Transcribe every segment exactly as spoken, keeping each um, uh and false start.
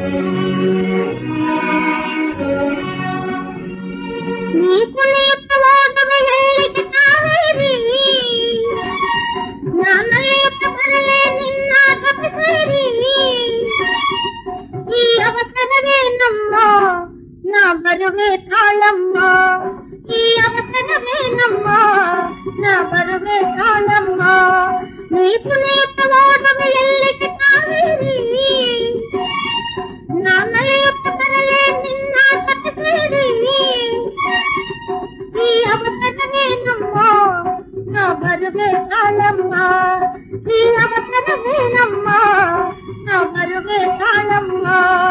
ನೀ ಕುಣಿಯುತ್ತ ಹೋದವ ಎಲ್ಲಿಗೆ ಕಾವೇರಿ, ನಾನಳೆಯುತ್ತ ಬರಲೇ ನಿನ್ನ ಜೊತೆ ಸೇರಿ. ಈ ಅವಸರವೇ ನಮ್ಮ ನಾ ಬರುವೆ ಕಾಳಮ್ಮ, ಈ ಅವಸರವೇ ನಮ್ಮ ನಾ ಬರುವೆ ಕಾಳಮ್ಮ. ನೀ ಕುಣಿಯುತ್ತ ಹೋದವ ಎಲ್ಲಿಗೆ ಕಾವೇರಿ, ನಾನಳೆಯುತ್ತ ಬರಲೇ ನಿನ್ನ ಜೊತೆ ಸೇರಿ. ಈ ಅವಸರವೇ ನಮ್ಮ ನಾ ಬರುವೆ ಕಾಳಮ್ಮ, ಈ ಅವಸರವೇ ನಮ್ಮ ನಾ ಬರುವೆ ಕಾಳಮ್ಮ.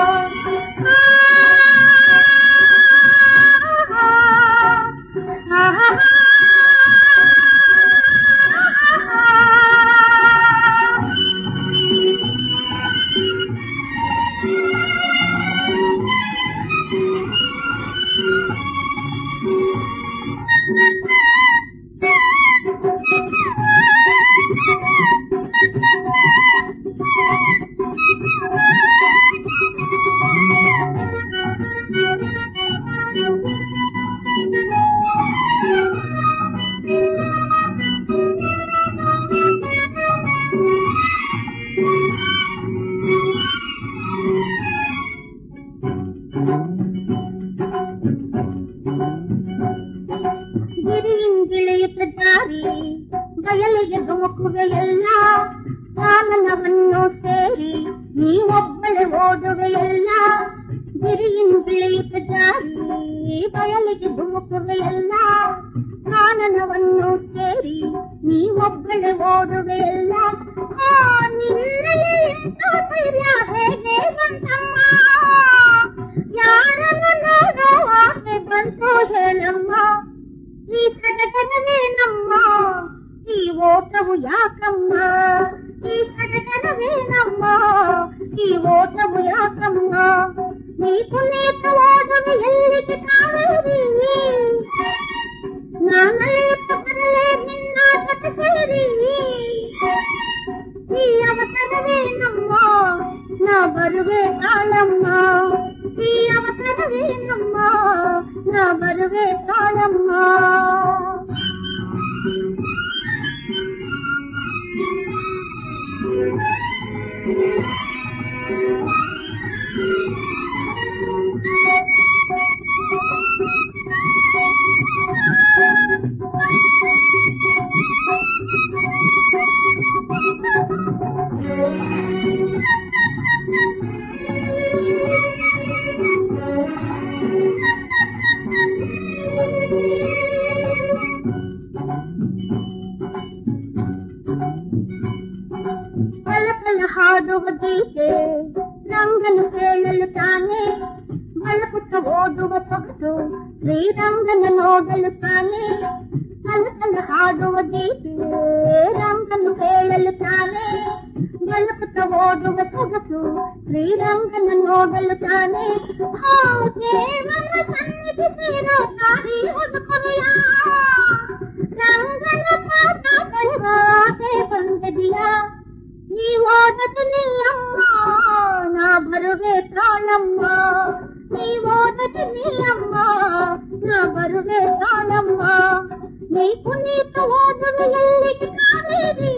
ಗಿರಿಯಿಂಗಿಳಿಯುತ್ತ ದಾರಿ ಬಯಲಿಗೆ ಧುಮುಕುವೆಯಲ್ಲ, ಕಾನನವನ್ನು ಸೇರಿ ನೀವೊಬ್ಬಳೆ ಓದುವೆಯಲ್ಲ. ಗಿರಿಯಿಂಗಿಳಿಯುತ್ತ ದಾರಿ ಬಯಲಿಗೆ ಧುಮುಕುವೆಯಲ್ಲ, ಕಾನನವನ್ನು ಸೇರಿ ನೀವೊಬ್ಬಳೆ ಓದುವೆಯಲ್ಲ. ಆ ನಿನ್ನೆಯೇ ಇಂಥ ಧೈರ್ಯ ಹೇಗೆ ಬಂತಮ್ಮ, ಯಾರನ್ನು ನೋಡೋ ಆಸೆ ಬಂತು ಹೇಳಮ್ಮ. ಈ ಸಡಗರವೇ ನಮ್ಮ ಈ ಓಟವು ಯಾಕಮ್ಮ, ಈ ಸಡಗರವೇ ನಮ್ಮ ಈ ಓಟವು ಯಾಕಮ್ಮ. ನೀ ಕುಣಿಯುತ್ತ ಹೋದವ ಎಲ್ಲಿಗೆ ಕಾವೇರಿ, ನಾನಳೆಯುತ್ತ ಬರಲೇ ನಿನ್ನ ಜೊತೆ ಸೇರಿ. ಈ ಅವಸರವೇ ನಮ್ಮ ನಾ ಬರುವೆ ಕಾಳಮ್ಮ, ಈ ಅವಸರವೇ ನಮ್ಮ ನಾ ಬರುವೆ ಕಾಳಮ್ಮ. ಪಲಪಲ ಹಾಡುವ ಗೀತೆ ರಂಗನು ಕೇಳಲು ತಾನೆ, ಬಳಕುತ್ತ ಓದುವ ಸೊಗಸು ಶ್ರೀರಂಗನ ನೋಡಲು ತಾನೆ. ಪಲಪಲ ಹಾಡುವ ಗೀತೆ ರಂಗನು ಕೇಳಲು ತಾನೆ, ಬಳಕುತ್ತ ಓದುವ ಸೊಗಸು ಶ್ರೀರಂಗನ ನೋಡಲು ತಾನೆ. ಹಾ ದೇವನ ಸನ್ನಿಧಿ ಸೇರೋ ದಾರಿ ಹುಡುಕುವೆಯ, ರಂಗನ ಪಾದ ಬರುವ ಆಸೆ ಬಂದದಿಯ. ನೀ ಓದದು ನೀ ಅಮ್ಮ ನಾ ಬರುವೆ ಕಾಳಮ್ಮ, ನೀ ಓದದು ನೀ ಅಮ್ಮ ನಾ ಬರುವೆ ಕಾಳಮ್ಮ. ನೀ ಕುಣಿಯುತ್ತ ಓದುವೆ ಎಲ್ಲಿಗೆ ಕಾವೇರಿ,